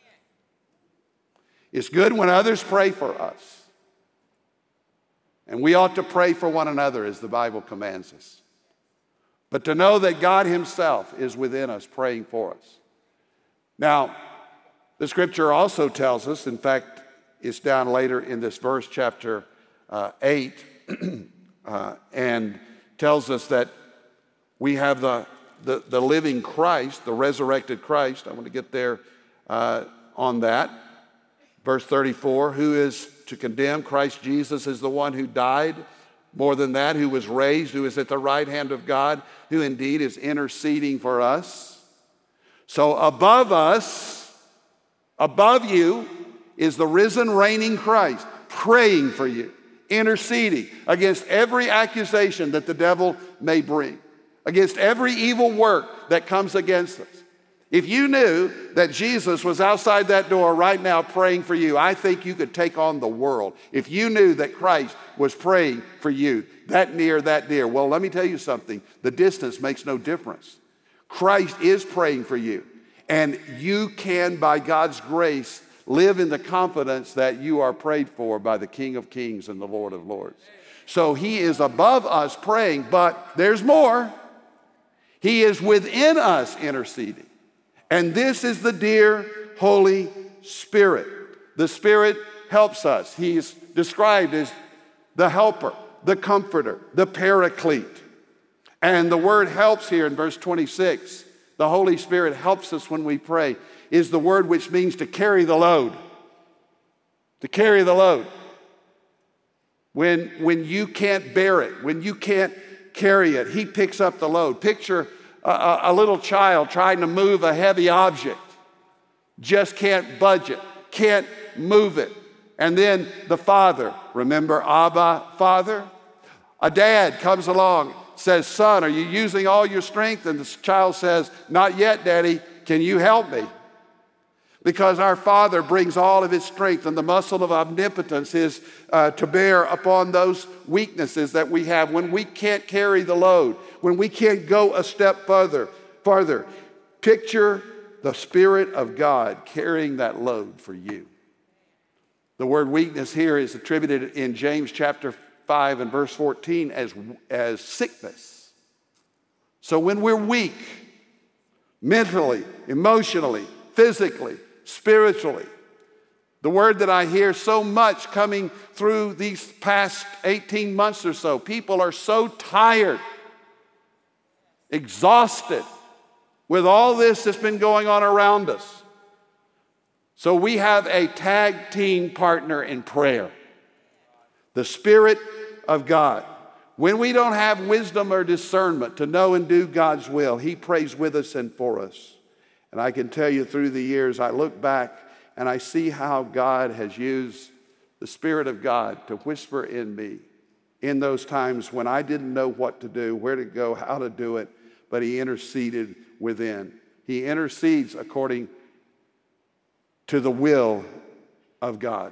It's good when others pray for us. And we ought to pray for one another as the Bible commands us. But to know that God himself is within us praying for us. Now, the scripture also tells us, in fact, it's down later in this verse, chapter uh, eight, uh, and tells us that we have the the, the living Christ, the resurrected Christ. I want to get there uh, on that. Verse thirty-four, who is to condemn? Christ Jesus is the one who died. More than that, who was raised, who is at the right hand of God, who indeed is interceding for us. So above us, above you, is the risen, reigning Christ, praying for you, interceding against every accusation that the devil may bring, against every evil work that comes against us. If you knew that Jesus was outside that door right now praying for you, I think you could take on the world. If you knew that Christ was praying for you, that near, that near. Well, let me tell you something. The distance makes no difference. Christ is praying for you. And you can, by God's grace, live in the confidence that you are prayed for by the King of Kings and the Lord of Lords. So he is above us praying, but there's more. He is within us interceding. And this is the dear Holy Spirit. The Spirit helps us. He's described as the helper, the comforter, the paraclete. And the word helps here in verse twenty-six. The Holy Spirit helps us when we pray, is the word which means to carry the load. To carry the load. When, when you can't bear it, when you can't carry it, he picks up the load. Picture A, a little child trying to move a heavy object, just can't budge it, can't move it. And then the father, remember Abba, Father? A dad comes along, says, son, are you using all your strength? And the child says, not yet, Daddy, can you help me? Because our Father brings all of his strength, and the muscle of omnipotence is uh, to bear upon those weaknesses that we have when we can't carry the load, when we can't go a step further. Farther, picture the Spirit of God carrying that load for you. The word weakness here is attributed in James chapter five and verse fourteen as, as sickness. So when we're weak, mentally, emotionally, physically, spiritually, the word that I hear so much coming through these past eighteen months or so, people are so tired, exhausted with all this that's been going on around us. So we have a tag team partner in prayer, the Spirit of God. When we don't have wisdom or discernment to know and do God's will, he prays with us and for us. And I can tell you through the years, I look back and I see how God has used the Spirit of God to whisper in me in those times when I didn't know what to do, where to go, how to do it, but he interceded within. He intercedes according to the will of God.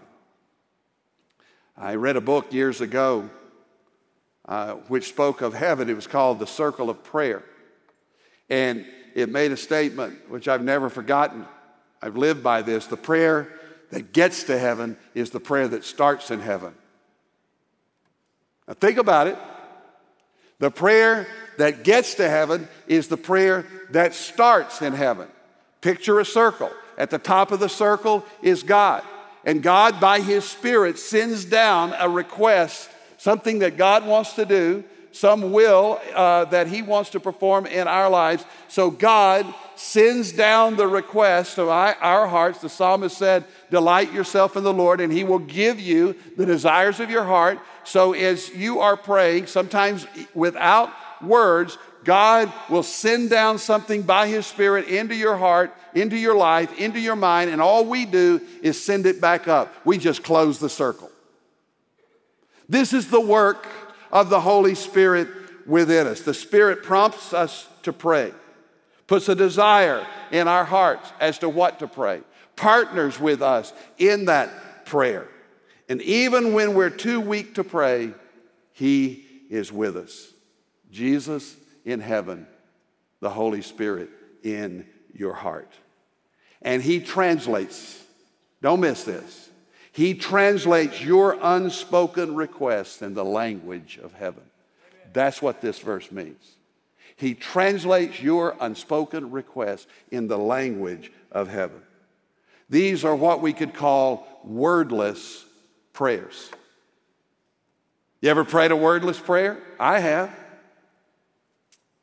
I read a book years ago uh, which spoke of heaven. It was called The Circle of Prayer. And it made a statement which I've never forgotten. I've lived by this. The prayer that gets to heaven is the prayer that starts in heaven. Now think about it. The prayer that gets to heaven is the prayer that starts in heaven. Picture a circle. At the top of the circle is God. And God, by his Spirit, sends down a request, something that God wants to do, some will uh, that he wants to perform in our lives. So God sends down the request of our hearts. The psalmist said, delight yourself in the Lord, and he will give you the desires of your heart. So as you are praying, sometimes without words, God will send down something by his Spirit into your heart, into your life, into your mind, and all we do is send it back up. We just close the circle. This is the work of the Holy Spirit within us. The Spirit prompts us to pray, puts a desire in our hearts as to what to pray, partners with us in that prayer. And even when we're too weak to pray, he is with us. Jesus in heaven, the Holy Spirit in your heart. And he translates, don't miss this, he translates your unspoken requests in the language of heaven. That's what this verse means. He translates your unspoken requests in the language of heaven. These are what we could call wordless prayers. You ever prayed a wordless prayer? I have.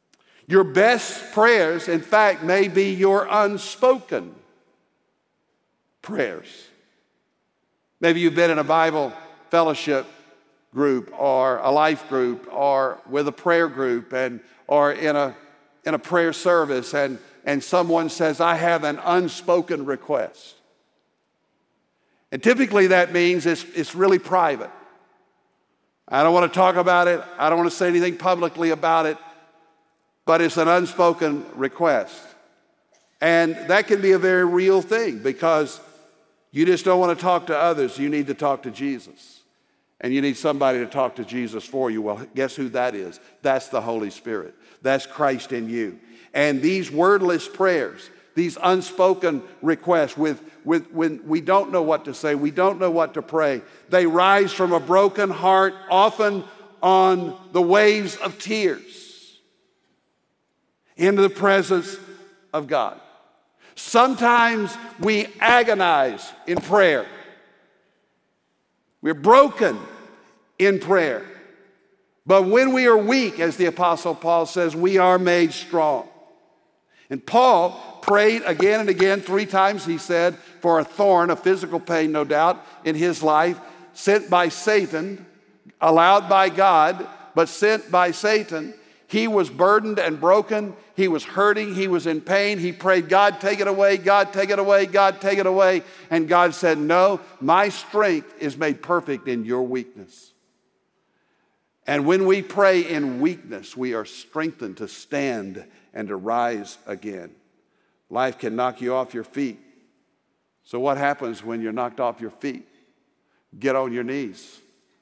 Your best prayers, in fact, may be your unspoken prayers. Maybe you've been in a Bible fellowship group or a life group or with a prayer group and or in a in a prayer service and, and someone says, I have an unspoken request. And typically that means it's, it's really private. I don't want to talk about it. I don't want to say anything publicly about it, but it's an unspoken request. And that can be a very real thing because you just don't want to talk to others. You need to talk to Jesus. And you need somebody to talk to Jesus for you. Well, guess who that is? That's the Holy Spirit. That's Christ in you. And these wordless prayers, these unspoken requests with, with when we don't know what to say, we don't know what to pray, they rise from a broken heart, often on the waves of tears, into the presence of God. Sometimes we agonize in prayer. We're broken in prayer. But when we are weak, as the Apostle Paul says, we are made strong. And Paul prayed again and again, three times he said, for a thorn, a physical pain, no doubt, in his life, sent by Satan, allowed by God, but sent by Satan. He was burdened and broken. He was hurting. He was in pain. He prayed, God, take it away. God, take it away. God, take it away. And God said, no, my strength is made perfect in your weakness. And when we pray in weakness, we are strengthened to stand and to rise again. Life can knock you off your feet. So what happens when you're knocked off your feet? Get on your knees.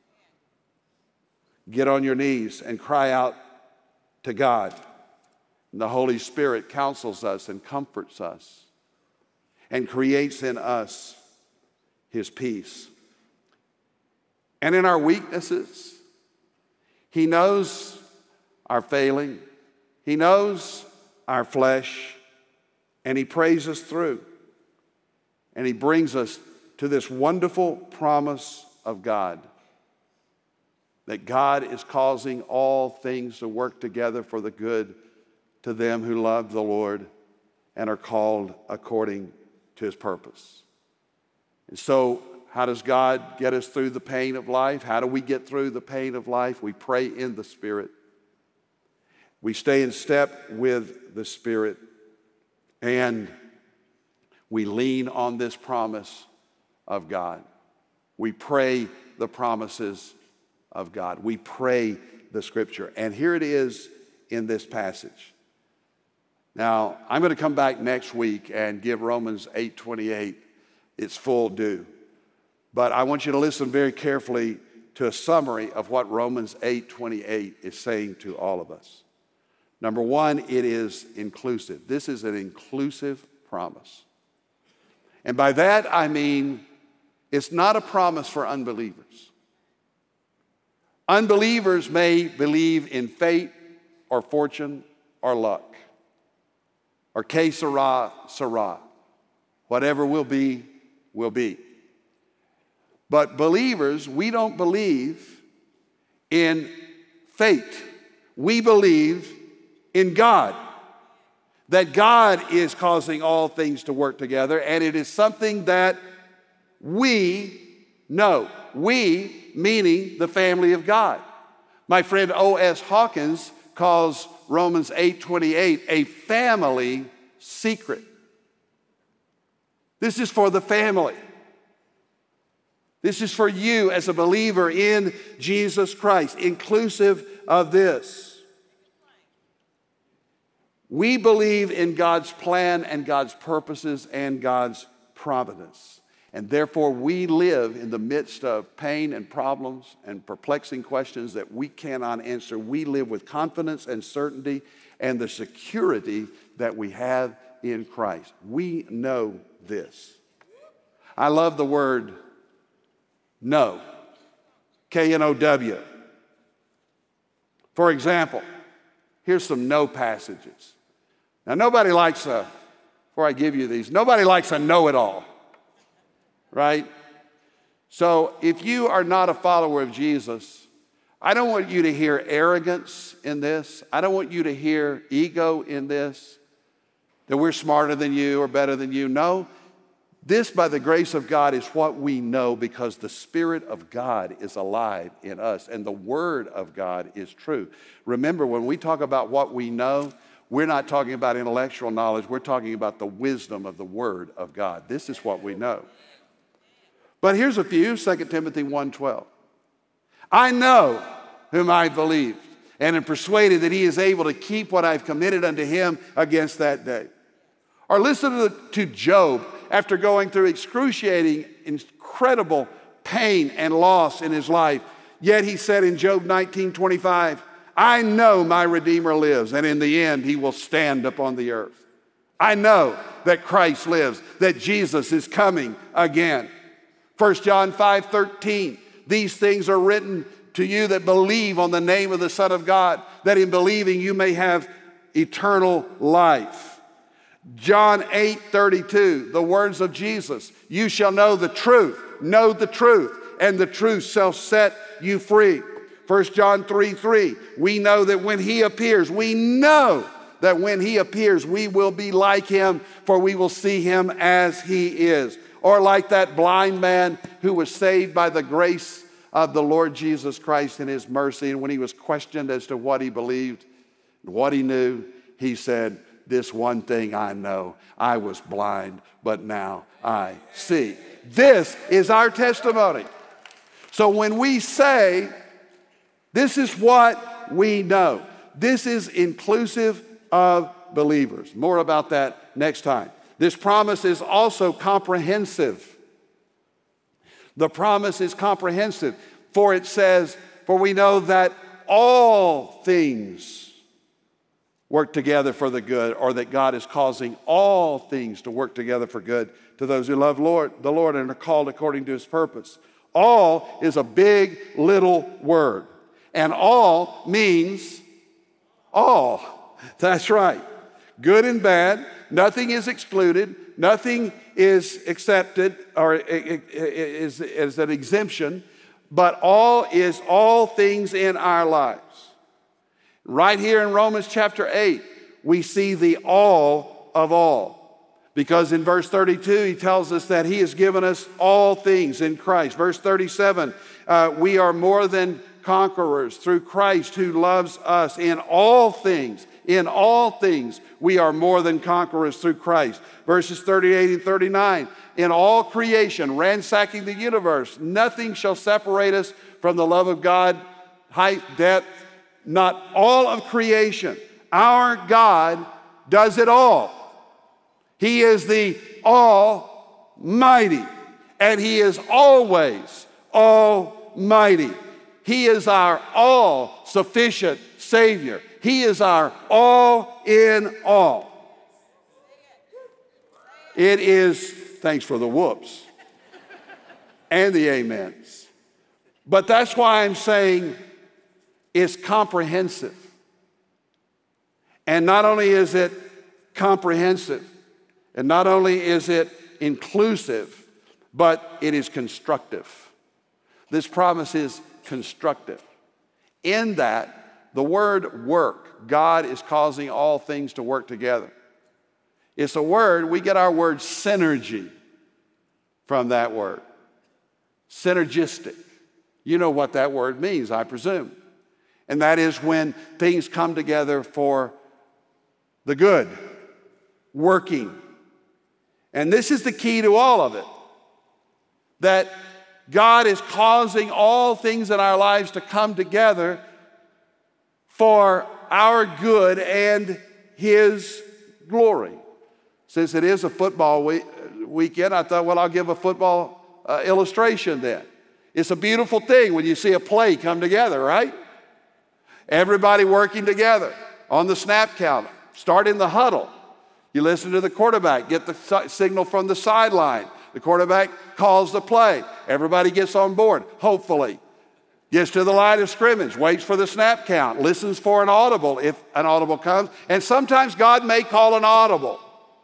Get on your knees and cry out to God. And the Holy Spirit counsels us and comforts us and creates in us His peace. And in our weaknesses, He knows our failing. He knows our flesh. And He prays us through. And He brings us to this wonderful promise of God. That God is causing all things to work together for the good to them who love the Lord and are called according to His purpose. And so, how does God get us through the pain of life? How do we get through the pain of life? We pray in the Spirit. We stay in step with the Spirit. And we lean on this promise of God. We pray the promises of God. We pray the Scripture. And here it is in this passage. Now, I'm going to come back next week and give Romans eight twenty-eight its full due. But I want you to listen very carefully to a summary of what Romans eight twenty-eight is saying to all of us. Number one, it is inclusive. This is an inclusive promise. And by that I mean it's not a promise for unbelievers. Unbelievers may believe in fate or fortune or luck or que sera, sera. Whatever will be, will be. But believers, we don't believe in fate. We believe in God. That God is causing all things to work together, and it is something that we know. We, meaning the family of God. My friend O S Hawkins calls Romans eight twenty-eight a family secret. This is for the family. This is for you as a believer in Jesus Christ, inclusive of this. We believe in God's plan and God's purposes and God's providence. And therefore, we live in the midst of pain and problems and perplexing questions that we cannot answer. We live with confidence and certainty and the security that we have in Christ. We know this. I love the word know. K N O W. For example, here's some no passages. Now, nobody likes a, before I give you these, nobody likes a know-it-all, right? So if you are not a follower of Jesus, I don't want you to hear arrogance in this. I don't want you to hear ego in this, that we're smarter than you or better than you. No, this, by the grace of God, is what we know because the Spirit of God is alive in us and the Word of God is true. Remember, when we talk about what we know, we're not talking about intellectual knowledge. We're talking about the wisdom of the Word of God. This is what we know. But here's a few, Second Timothy one twelve. I know whom I believed, and am persuaded that he is able to keep what I've committed unto him against that day. Or listen to, to Job after going through excruciating, incredible pain and loss in his life. Yet he said in Job nineteen twenty-five, I know my Redeemer lives, and in the end he will stand upon the earth. I know that Christ lives, that Jesus is coming again. First John five thirteen, these things are written to you that believe on the name of the Son of God, that in believing you may have eternal life. John eight thirty-two, the words of Jesus, you shall know the truth, know the truth, and the truth shall set you free. First John three three, we know that when he appears, we know that when he appears, we will be like him, for we will see him as he is. Or like that blind man who was saved by the grace of the Lord Jesus Christ and his mercy. And when he was questioned as to what he believed, what he knew, he said, this one thing I know, I was blind, but now I see. This is our testimony. So when we say, this is what we know, this is inclusive of believers. More about that next time. This promise is also comprehensive. The promise is comprehensive, for it says, for we know that all things work together for the good, or that God is causing all things to work together for good to those who love Lord, the Lord and are called according to his purpose. All is a big little word, and all means all. That's right. Good and bad. Nothing is excluded. Nothing is accepted or is, is an exemption. But all is all things in our lives. Right here in Romans chapter eight, we see the all of all. Because in verse thirty-two, he tells us that he has given us all things in Christ. Verse thirty-seven, uh, we are more than conquerors through Christ who loves us. In all things, in all things, we are more than conquerors through Christ. Verses thirty-eight and thirty-nine, in all creation, ransacking the universe, nothing shall separate us from the love of God, height, depth, not all of creation. Our God does it all. He is the Almighty, and he is always almighty. He is our all-sufficient Savior. He is our all in all. It is, thanks for the whoops and the amens. But that's why I'm saying it's comprehensive. And not only is it comprehensive, and not only is it inclusive, but it is constructive. This promise is constructive. In that, the word work, God is causing all things to work together. It's a word, we get our word synergy from that word. Synergistic. You know what that word means, I presume. And that is when things come together for the good, working. And this is the key to all of it. That God is causing all things in our lives to come together for our good and his glory. Since it is a football week, weekend, I thought, well, I'll give a football uh, illustration then. It's a beautiful thing when you see a play come together, right? Everybody working together on the snap count. Start in the huddle. You listen to the quarterback, get the si- signal from the sideline. The quarterback calls the play. Everybody gets on board, hopefully. Gets to the line of scrimmage, waits for the snap count, listens for an audible if an audible comes. And sometimes God may call an audible.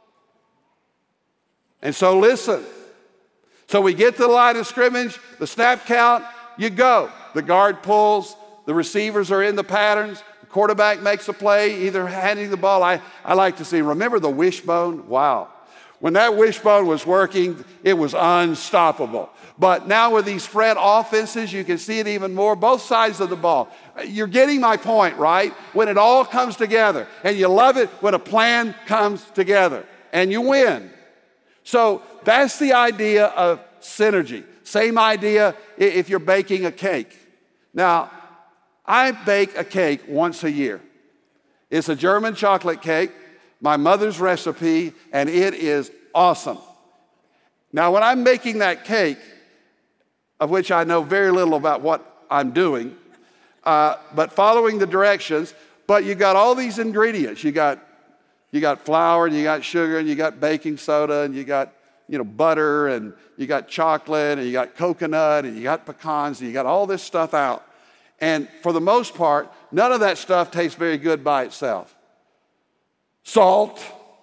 And so listen. So we get to the line of scrimmage, the snap count, you go. The guard pulls, The receivers are in the patterns. The quarterback makes a play, either handing the ball. I, I like to see, remember the wishbone? Wow. When that wishbone was working, it was unstoppable. But now with these spread offenses, you can see it even more, both sides of the ball. You're getting my point, right? When it all comes together, and you love it when a plan comes together, and you win. So that's the idea of synergy. Same idea if you're baking a cake. Now, I bake a cake once a year. It's a German chocolate cake, my mother's recipe, and it is awesome. Now, when I'm making that cake, of which I know very little about what I'm doing, uh, but following the directions, but you got all these ingredients. You got, you got flour, and you got sugar, and you got baking soda, and you got, you know, butter, and you got chocolate, and you got coconut, and you got pecans, and you got all this stuff out. And for the most part, none of that stuff tastes very good by itself. Salt.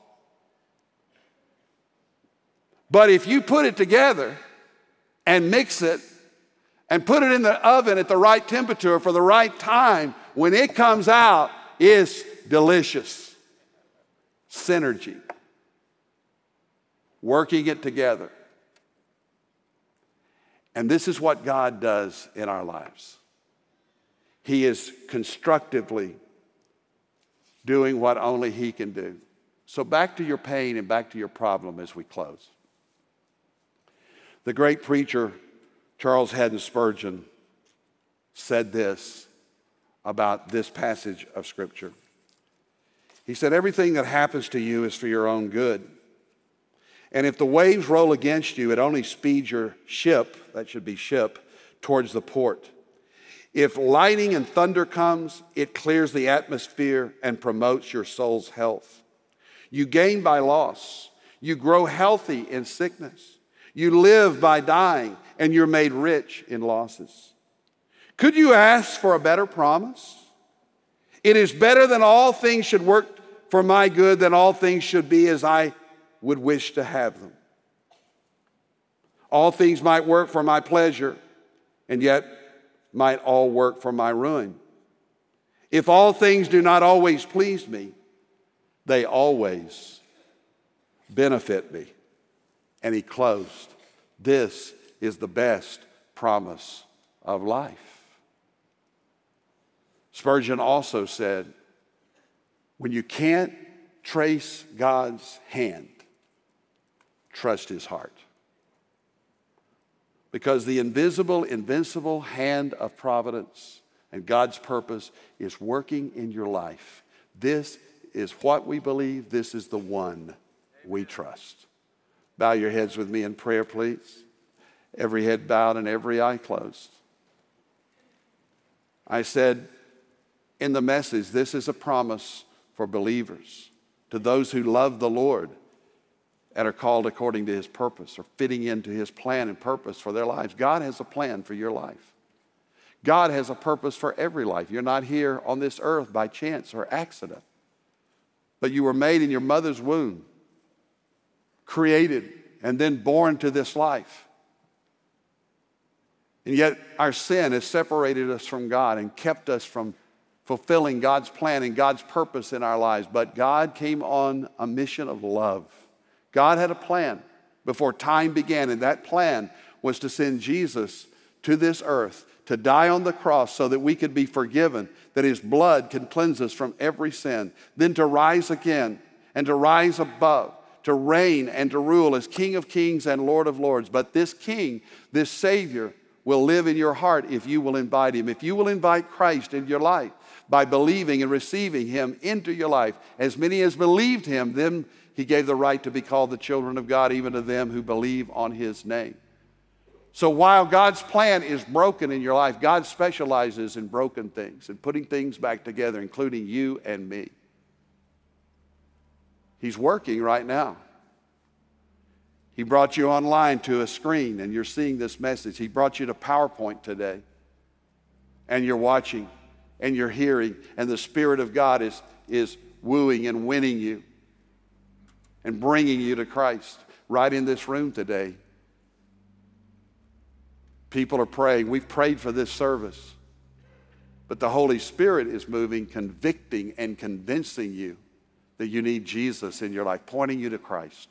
But if you put it together and mix it and put it in the oven at the right temperature for the right time, when it comes out, it's delicious. Synergy. Working it together. And this is what God does in our lives. He is constructively doing what only He can do. So back to your pain and back to your problem as we close. The great preacher Charles Haddon Spurgeon said this about this passage of Scripture. He said, everything that happens to you is for your own good. And if the waves roll against you, it only speeds your ship, that should be ship, towards the port. If lightning and thunder comes, it clears the atmosphere and promotes your soul's health. You gain by loss. You grow healthy in sickness. You live by dying, and you're made rich in losses. Could you ask for a better promise? It is better than all things should work for my good, than all things should be as I would wish to have them. All things might work for my pleasure, and yet might all work for my ruin. If all things do not always please me, they always benefit me. And he closed, this is the best promise of life. Spurgeon also said, when you can't trace God's hand, trust His heart. Because the invisible, invincible hand of providence and God's purpose is working in your life. This is what we believe. This is the one we trust. Bow your heads with me in prayer, please. Every head bowed and every eye closed. I said in the message, this is a promise for believers, to those who love the Lord and are called according to His purpose, or fitting into His plan and purpose for their lives. God has a plan for your life. God has a purpose for every life. You're not here on this earth by chance or accident, but you were made in your mother's womb, created, and then born to this life. And yet our sin has separated us from God and kept us from fulfilling God's plan and God's purpose in our lives. But God came on a mission of love. God had a plan before time began, and that plan was to send Jesus to this earth to die on the cross so that we could be forgiven, that His blood can cleanse us from every sin, then to rise again and to rise above, to reign and to rule as King of Kings and Lord of Lords. But this King, this Savior, will live in your heart if you will invite Him. If you will invite Christ into your life by believing and receiving Him into your life. As many as believed Him, them He gave the right to be called the children of God, even to them who believe on His name. So while God's plan is broken in your life, God specializes in broken things and putting things back together, including you and me. He's working right now. He brought you online to a screen and you're seeing this message. He brought you to PowerPoint today and you're watching and you're hearing, and the Spirit of God is, is wooing and winning you and bringing you to Christ right in this room today. People are praying. We've prayed for this service, but the Holy Spirit is moving, convicting and convincing you that you need Jesus in your life, pointing you to Christ.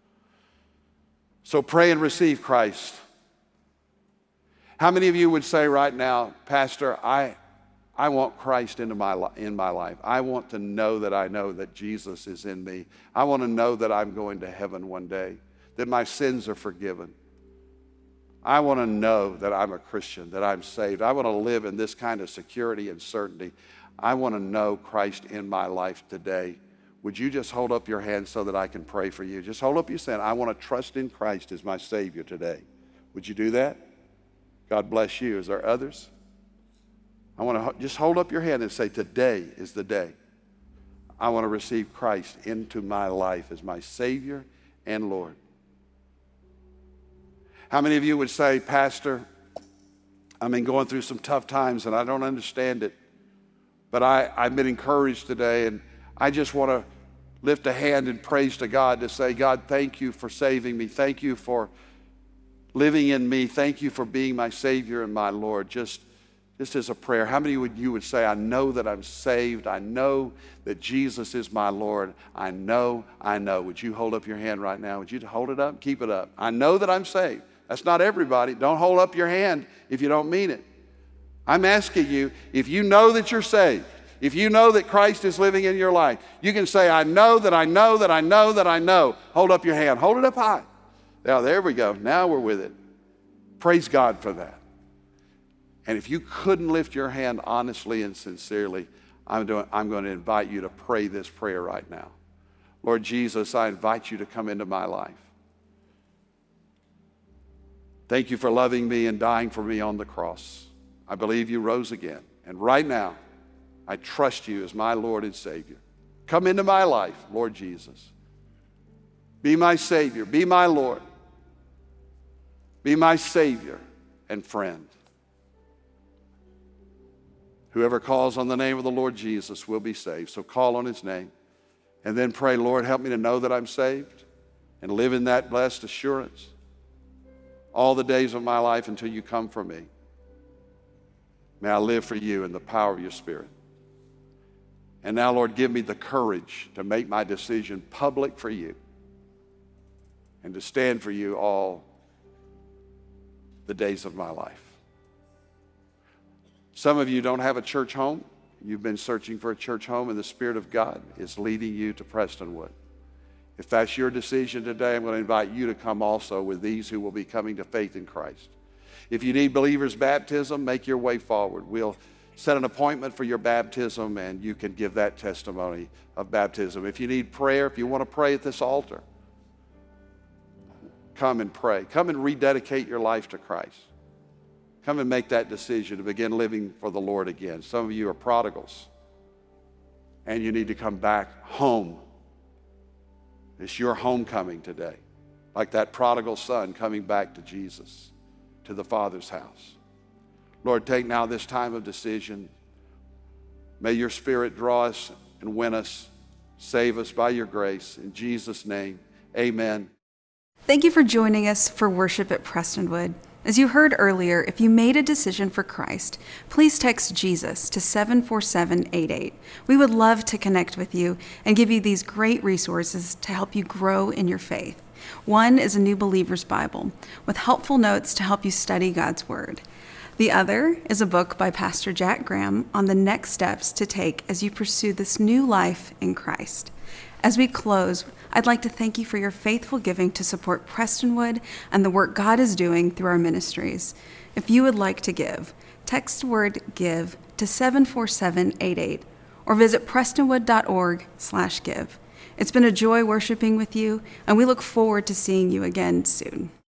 So pray and receive Christ. How many of you would say right now, Pastor, I, I want Christ into my, in my life. I want to know that I know that Jesus is in me. I want to know that I'm going to heaven one day, that my sins are forgiven. I want to know that I'm a Christian, that I'm saved. I want to live in this kind of security and certainty. I want to know Christ in my life today. Would you just hold up your hand so that I can pray for you? Just hold up your hand. I want to trust in Christ as my Savior today. Would you do that? God bless you. Is there others? I want to just hold up your hand and say, today is the day. I want to receive Christ into my life as my Savior and Lord. How many of you would say, Pastor, I've been going through some tough times and I don't understand it, but I, I've been encouraged today, and I just want to lift a hand in praise to God to say, God, thank you for saving me. Thank you for living in me. Thank you for being my Savior and my Lord. Just, just as a prayer, how many would you would say, I know that I'm saved. I know that Jesus is my Lord. I know, I know. Would you hold up your hand right now? Would you hold it up? Keep it up. I know that I'm saved. That's not everybody. Don't hold up your hand if you don't mean it. I'm asking you, if you know that you're saved, if you know that Christ is living in your life, you can say, I know that I know that I know that I know. Hold up your hand. Hold it up high. Now, there we go. Now we're with it. Praise God for that. And if you couldn't lift your hand honestly and sincerely, I'm, doing, I'm going to invite you to pray this prayer right now. Lord Jesus, I invite you to come into my life. Thank you for loving me and dying for me on the cross. I believe you rose again. And right now, I trust you as my Lord and Savior. Come into my life, Lord Jesus. Be my Savior. Be my Lord. Be my Savior and friend. Whoever calls on the name of the Lord Jesus will be saved. So call on his name and then pray, Lord, help me to know that I'm saved and live in that blessed assurance all the days of my life until you come for me. May I live for you in the power of your Spirit. And now, Lord, give me the courage to make my decision public for you and to stand for you all the days of my life. Some of you don't have a church home. You've been searching for a church home, and the Spirit of God is leading you to Prestonwood. If that's your decision today, I'm going to invite you to come also with these who will be coming to faith in Christ. If you need believer's baptism, make your way forward. We'll set an appointment for your baptism, and you can give that testimony of baptism. If you need prayer, if you want to pray at this altar, come and pray. Come and rededicate your life to Christ. Come and make that decision to begin living for the Lord again. Some of you are prodigals, and you need to come back home. It's your homecoming today, like that prodigal son coming back to Jesus, to the Father's house. Lord, take now this time of decision. May your Spirit draw us and win us. Save us by your grace. In Jesus' name, amen. Thank you for joining us for worship at Prestonwood. As you heard earlier, if you made a decision for Christ, please text Jesus to seven four seven eight eight. We would love to connect with you and give you these great resources to help you grow in your faith. One is a New Believer's Bible with helpful notes to help you study God's Word. The other is a book by Pastor Jack Graham on the next steps to take as you pursue this new life in Christ. As we close, I'd like to thank you for your faithful giving to support Prestonwood and the work God is doing through our ministries. If you would like to give, text the word GIVE to seven four seven eight eight or visit prestonwood.org slash give. It's been a joy worshiping with you, and we look forward to seeing you again soon.